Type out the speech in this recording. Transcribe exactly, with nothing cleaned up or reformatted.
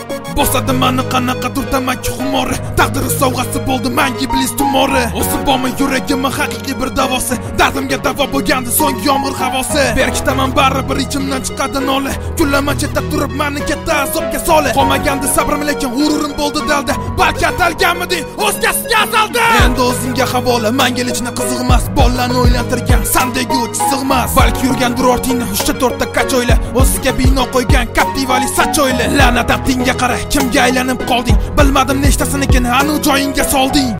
Bosadi mani qanaqadir tamaki xumori, taqdiri sovg'asi bo'ldi menga iblis tumori. O'sib bormi yuragimga haqiqiy bir davosi, dardimga davo bo'lgandi so'nggi yomg'ir havosi. Berkitaman baribir ichimdan chiqadi nola, kullaman chetda turib meni katta azobga solib. Qolmagandi sabrim lekin g'ururim bo'ldi dalda, balki atalganmiding o'zgasiga azaldi. Endi o'zingga havola, menga hechna qiziqmas, bollarni o'ylantirgan sandagi uch sig'mas. Balki yurgandir ortingda uchta to'rtta kach o'yla, o'ziga bino qo'ygan kaptivali sach o'yla. La'nat aqtingga qara, kimga aylanib qolding? Bilmadim nechtasinikini anu joyingga solding.